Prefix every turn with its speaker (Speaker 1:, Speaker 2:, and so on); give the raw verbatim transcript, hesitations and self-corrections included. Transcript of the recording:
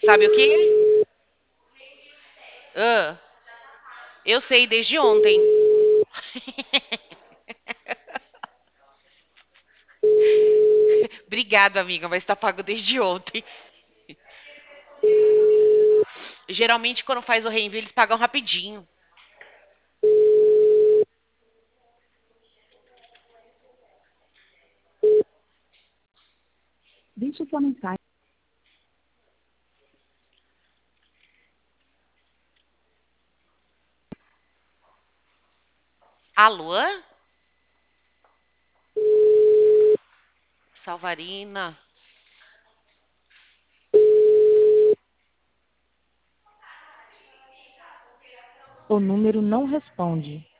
Speaker 1: Sabe o quê? Ah, eu sei desde ontem. Obrigada, amiga, mas tá pago desde ontem. Geralmente, quando faz o reenvio, eles pagam rapidinho.
Speaker 2: Deixe sua mensagem.
Speaker 1: Alô? Salvarina.
Speaker 2: O número não responde.